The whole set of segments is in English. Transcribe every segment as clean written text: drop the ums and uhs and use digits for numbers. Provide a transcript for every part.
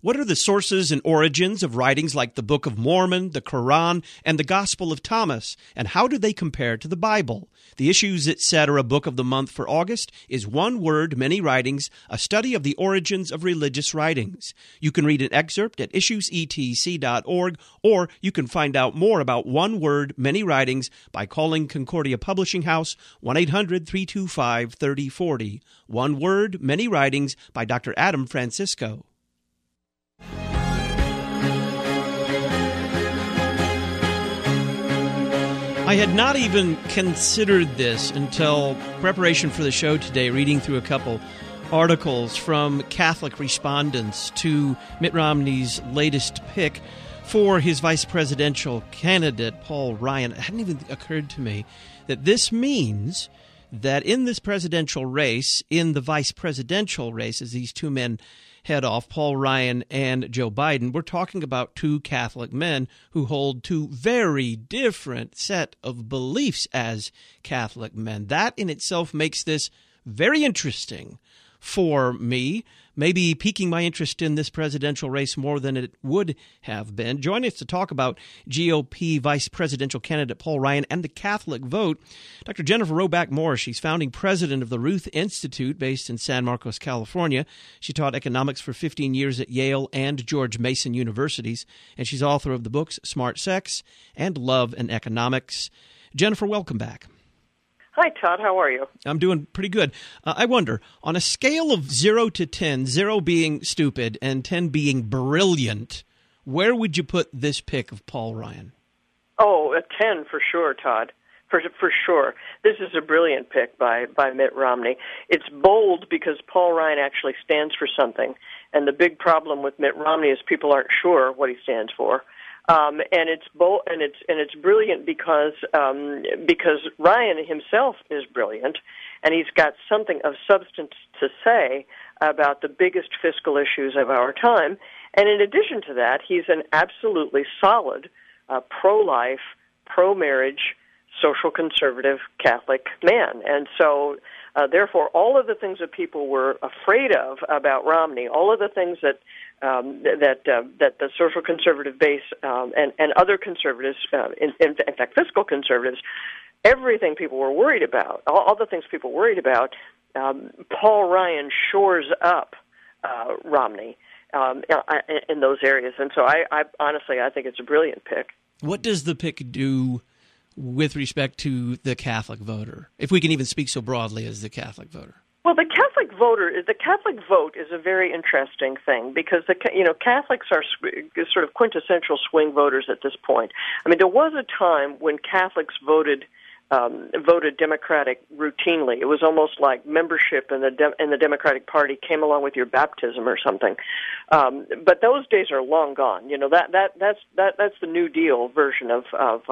What are the sources and origins of writings like the Book of Mormon, the Quran, and the Gospel of Thomas, and how do they compare to the Bible? The Issues Etc. Book of the Month for August is One Word, Many Writings, a study of the origins of religious writings. You can read an excerpt at issuesetc.org, or you can find out more about One Word, Many Writings by calling Concordia Publishing House, 1-800-325-3040. One Word, Many Writings by Dr. Adam Francisco. I had not even considered this until preparation for the show today, reading through a couple articles from Catholic respondents to Mitt Romney's latest pick for his vice presidential candidate, Paul Ryan. It hadn't even occurred to me that this means that in this presidential race, in the vice presidential race, as these two men head off, Paul Ryan and Joe Biden, we're talking about two Catholic men who hold two very different set of beliefs as Catholic men. That in itself makes this very interesting for me, maybe piquing my interest in this presidential race more than it would have been. Joining us to talk about GOP vice presidential candidate Paul Ryan and the Catholic vote, Dr. Jennifer Roback Moore. She's founding president of the Ruth Institute based in San Marcos, California. She taught economics for 15 years at Yale and George Mason Universities, and she's author of the books Smart Sex and Love and Economics. Jennifer, welcome back. Hi, Todd. How are you? I'm doing pretty good. I wonder, on a scale of 0 to 10, 0 being stupid and 10 being brilliant, where would you put this pick of Paul Ryan? Oh, a 10 for sure, Todd. For sure. This is a brilliant pick by Mitt Romney. It's bold because Paul Ryan actually stands for something. And the big problem with Mitt Romney is people aren't sure what he stands for. And it's bold, and it's brilliant because Ryan himself is brilliant, and he's got something of substance to say about the biggest fiscal issues of our time. And in addition to that, he's an absolutely solid pro-life, pro-marriage, social conservative Catholic man. And so, therefore, all of the things that people were afraid of about Romney, all of the things that the social conservative base and other conservatives, in fact, fiscal conservatives, everything people were worried about, all the things people worried about, Paul Ryan shores up Romney in those areas. And so I honestly, I think it's a brilliant pick. What does the pick do with respect to the Catholic voter, if we can even speak so broadly as the Catholic voter? Well, the Catholic vote is a very interesting thing because Catholics are sort of quintessential swing voters at this point. I mean, there was a time when Catholics voted Democratic routinely. It was almost like membership in the Democratic Party came along with your baptism or something. But those days are long gone. You know, that's the New Deal version of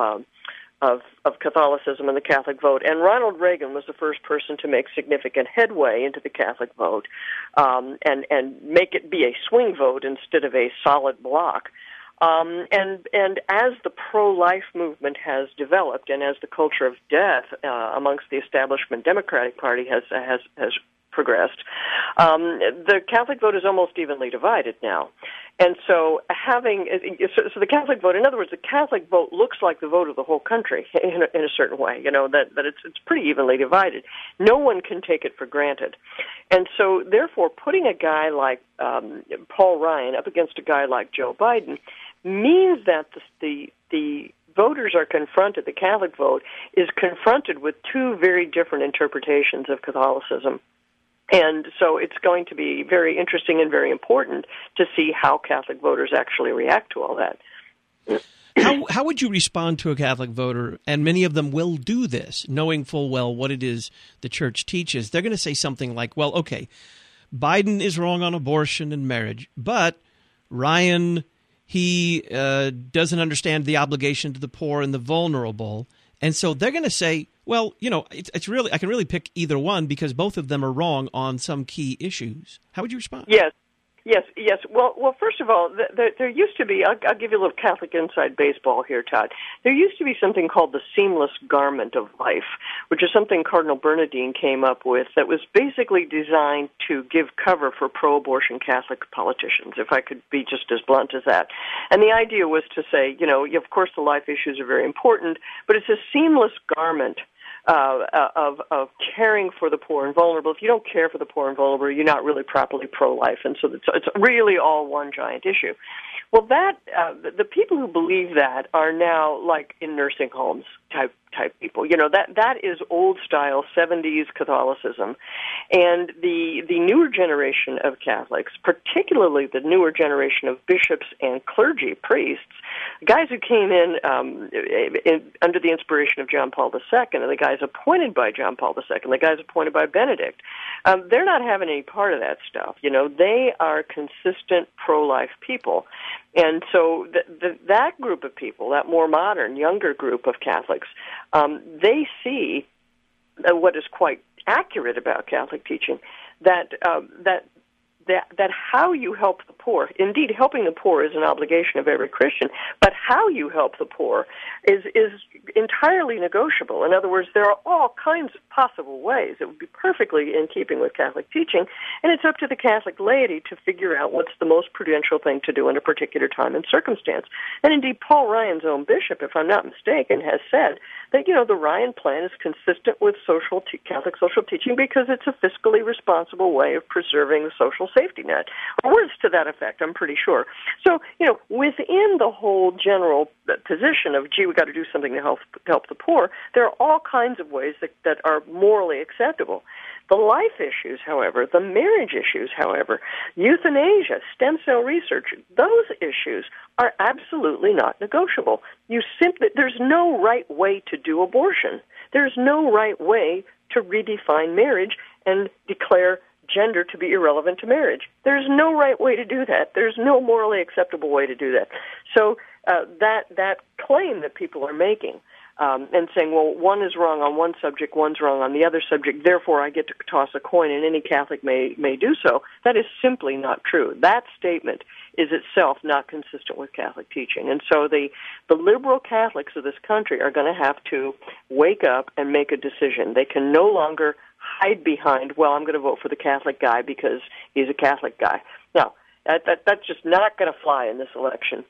Catholicism and the Catholic vote. And Ronald Reagan was the first person to make significant headway into the Catholic vote and make it be a swing vote instead of a solid block. And as the pro-life movement has developed and as the culture of death amongst the establishment Democratic Party has progressed, the Catholic vote is almost evenly divided now. And so so the Catholic vote, in other words, the Catholic vote looks like the vote of the whole country in a certain way, that it's pretty evenly divided. No one can take it for granted. And so, therefore, putting a guy like Paul Ryan up against a guy like Joe Biden means that the voters are confronted, the Catholic vote is confronted with two very different interpretations of Catholicism. And so it's going to be very interesting and very important to see how Catholic voters actually react to all that. How would you respond to a Catholic voter, and many of them will do this, knowing full well what it is the Church teaches? They're going to say something like, well, okay, Biden is wrong on abortion and marriage, but Ryan, he doesn't understand the obligation to the poor and the vulnerable. And so they're going to say, well, it's really, I can really pick either one because both of them are wrong on some key issues. How would you respond? Yes. Yes, yes. Well. First of all, there used to be. I'll give you a little Catholic inside baseball here, Todd. There used to be something called the seamless garment of life, which is something Cardinal Bernardine came up with that was basically designed to give cover for pro-abortion Catholic politicians, if I could be just as blunt as that. And the idea was to say, of course, the life issues are very important, but it's a seamless garment of caring for the poor and vulnerable. If you don't care for the poor and vulnerable, you're not really properly pro-life, and so it's really all one giant issue. Well, the people who believe that are now like in nursing homes type people. That is old style 70s Catholicism, and the newer generation of Catholics, particularly the newer generation of bishops and clergy, priests, guys who came in under the inspiration of John Paul II, and the guys appointed by John Paul II, the guys appointed by Benedict, they're not having any part of that stuff. They are consistent pro-life people. And so that group of people, that more modern, younger group of Catholics, they see what is quite accurate about Catholic teaching, that how you help the poor, indeed helping the poor is an obligation of every Christian, but how you help the poor is entirely negotiable. In other words, there are all kinds of possible ways. It would be perfectly in keeping with Catholic teaching, and it's up to the Catholic laity to figure out what's the most prudential thing to do in a particular time and circumstance. And indeed, Paul Ryan's own bishop, if I'm not mistaken, has said that, the Ryan plan is consistent with Catholic social teaching because it's a fiscally responsible way of preserving the social safety net, or words to that effect, I'm pretty sure. So, within the whole general position of, gee, we got to do something to help the poor, there are all kinds of ways that are morally acceptable. The life issues, however, the marriage issues, however, euthanasia, stem cell research, those issues are absolutely not negotiable. There's no right way to do abortion. There's no right way to redefine marriage and declare gender to be irrelevant to marriage. There's no right way to do that. There's no morally acceptable way to do that. So that claim that people are making and saying, well, one is wrong on one subject, one's wrong on the other subject, therefore I get to toss a coin and any Catholic may do so, that is simply not true. That statement is itself not consistent with Catholic teaching. And so the liberal Catholics of this country are going to have to wake up and make a decision. They can no longer hide behind, well, I'm going to vote for the Catholic guy because he's a Catholic guy. No, that's just not going to fly in this election.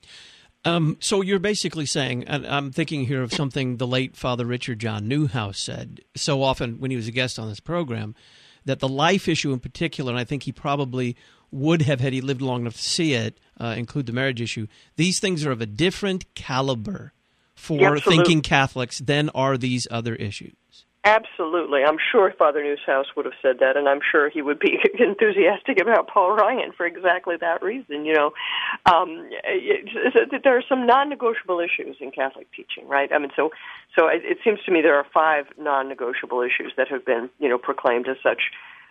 So you're basically saying, and I'm thinking here of something the late Father Richard John Newhouse said so often when he was a guest on this program, that the life issue in particular, and I think he probably would have had he lived long enough to see it, include the marriage issue, these things are of a different caliber for thinking Catholics than are these other issues. Absolutely. I'm sure Father Newhouse would have said that, and I'm sure he would be enthusiastic about Paul Ryan for exactly that reason. There are some non-negotiable issues in Catholic teaching, right? I mean, so it seems to me there are 5 non-negotiable issues that have been, proclaimed as such: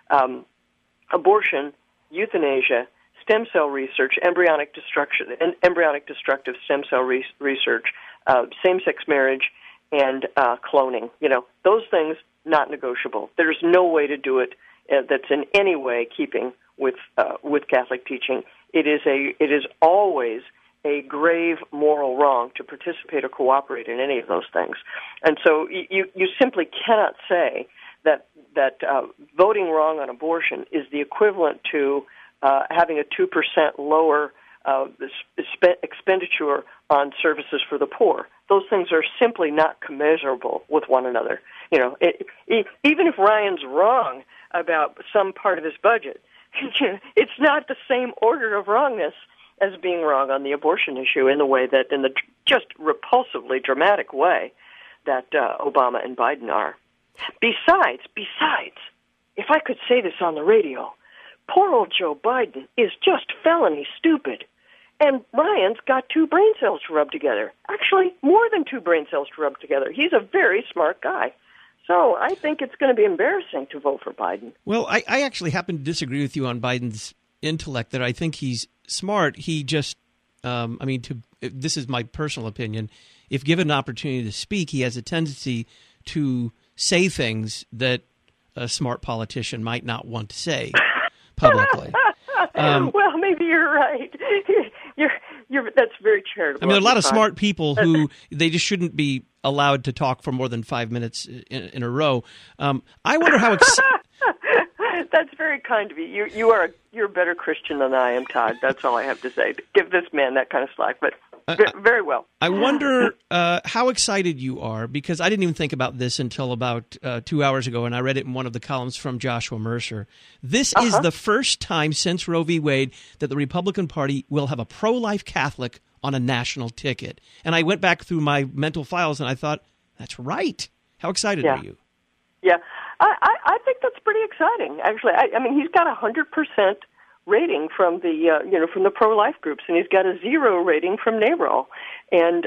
abortion, euthanasia, stem cell research, embryonic destructive stem cell research, same-sex marriage, and cloning. Those things, not negotiable. There's no way to do it that's in any way keeping with Catholic teaching. It is always a grave moral wrong to participate or cooperate in any of those things. And so you simply cannot say that voting wrong on abortion is the equivalent to having a 2% lower expenditure on services for the poor. Those things are simply not commensurable with one another. Even if Ryan's wrong about some part of his budget, it's not the same order of wrongness as being wrong on the abortion issue in the just repulsively dramatic way that Obama and Biden are. Besides, if I could say this on the radio, poor old Joe Biden is just felony stupid. And Ryan's got 2 brain cells to rub together. Actually, more than 2 brain cells to rub together. He's a very smart guy. So I think it's going to be embarrassing to vote for Biden. Well, I actually happen to disagree with you on Biden's intellect, that I think he's smart. He just, this is my personal opinion. If given an opportunity to speak, he has a tendency to say things that a smart politician might not want to say publicly. Well, maybe you're right. That's very charitable. I mean, there are a lot of smart people who they just shouldn't be allowed to talk for more than 5 minutes in a row. I wonder how. That's very kind of you. You're a better Christian than I am, Todd. That's all I have to say. Give this man that kind of slack, but very well. I wonder how excited you are, because I didn't even think about this until about 2 hours ago, and I read it in one of the columns from Joshua Mercer. This is the first time since Roe v. Wade that the Republican Party will have a pro-life Catholic on a national ticket. And I went back through my mental files, and I thought, that's right. How excited are you? Yeah, I think that's pretty exciting. Actually, I mean, he's got 100% rating from the from the pro-life groups, and he's got a 0 rating from NARAL. And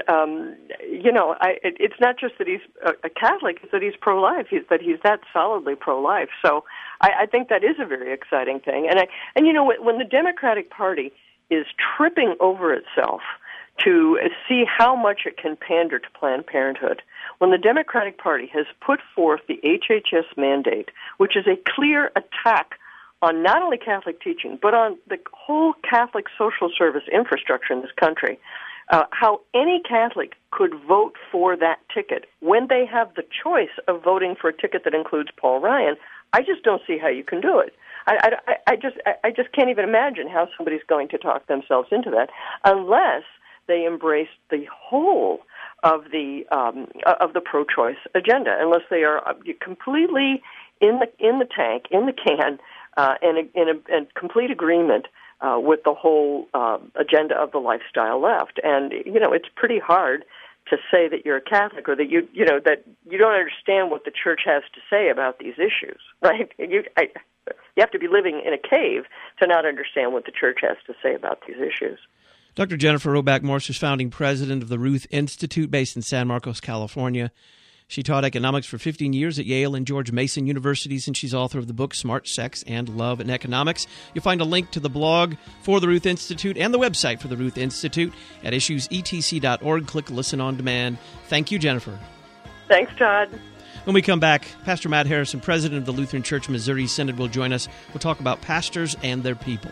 it's not just that he's a Catholic; it's that he's pro-life. That he's that solidly pro-life. So I think that is a very exciting thing. And when the Democratic Party is tripping over itself to see how much it can pander to Planned Parenthood, when the Democratic Party has put forth the HHS mandate, which is a clear attack on not only Catholic teaching, but on the whole Catholic social service infrastructure in this country, how any Catholic could vote for that ticket when they have the choice of voting for a ticket that includes Paul Ryan, I just don't see how you can do it. I just can't even imagine how somebody's going to talk themselves into that unless they embrace the whole of the pro-choice agenda, unless they are completely in the tank, in the can, and in complete agreement with the whole agenda of the lifestyle left. And it's pretty hard to say that you're a Catholic or that that you don't understand what the Church has to say about these issues, right? You have to be living in a cave to not understand what the Church has to say about these issues. Dr. Jennifer Roback Morse is founding president of the Ruth Institute based in San Marcos, California. She taught economics for 15 years at Yale and George Mason Universities, and she's author of the book Smart Sex and Love in Economics. You'll find a link to the blog for the Ruth Institute and the website for the Ruth Institute at issuesetc.org. Click Listen on Demand. Thank you, Jennifer. Thanks, Todd. When we come back, Pastor Matt Harrison, president of the Lutheran Church Missouri Synod, will join us. We'll talk about pastors and their people.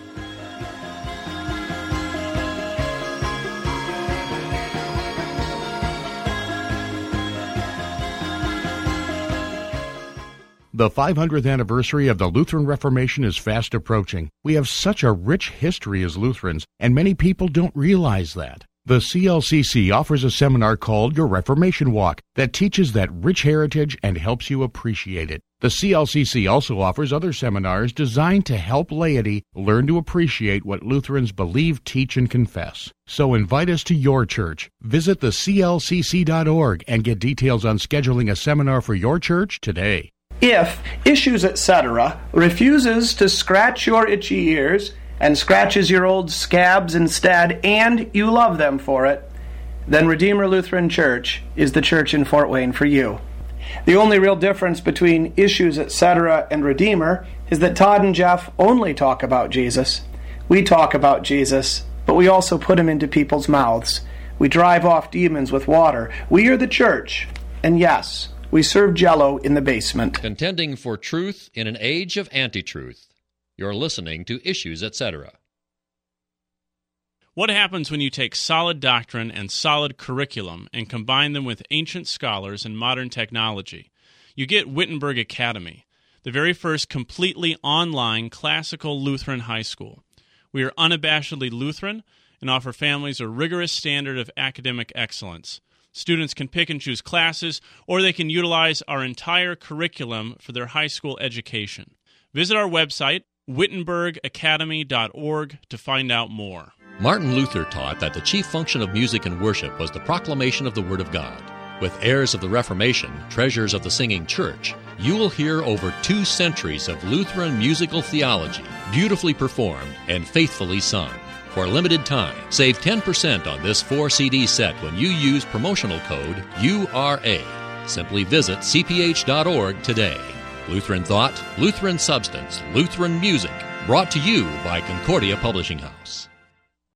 The 500th anniversary of the Lutheran Reformation is fast approaching. We have such a rich history as Lutherans, and many people don't realize that. The CLCC offers a seminar called Your Reformation Walk that teaches that rich heritage and helps you appreciate it. The CLCC also offers other seminars designed to help laity learn to appreciate what Lutherans believe, teach, and confess. So invite us to your church. Visit theclcc.org and get details on scheduling a seminar for your church today. If Issues Etc. refuses to scratch your itchy ears and scratches your old scabs instead, and you love them for it, then Redeemer Lutheran Church is the church in Fort Wayne for you. The only real difference between Issues Etc. and Redeemer is that Todd and Jeff only talk about Jesus. We talk about Jesus, but we also put him into people's mouths. We drive off demons with water. We are the church, and yes, we serve Jell-O in the basement. Contending for truth in an age of anti-truth. You're listening to Issues Etc. What happens when you take solid doctrine and solid curriculum and combine them with ancient scholars and modern technology? You get Wittenberg Academy, the very first completely online classical Lutheran high school. We are unabashedly Lutheran and offer families a rigorous standard of academic excellence. Students can pick and choose classes, or they can utilize our entire curriculum for their high school education. Visit our website, wittenbergacademy.org, to find out more. Martin Luther taught that the chief function of music and worship was the proclamation of the Word of God. With heirs of the Reformation, treasures of the singing church, you will hear over 2 centuries of Lutheran musical theology, beautifully performed and faithfully sung. For a limited time, save 10% on this 4-CD set when you use promotional code URA. Simply visit cph.org today. Lutheran Thought, Lutheran Substance, Lutheran Music, brought to you by Concordia Publishing House.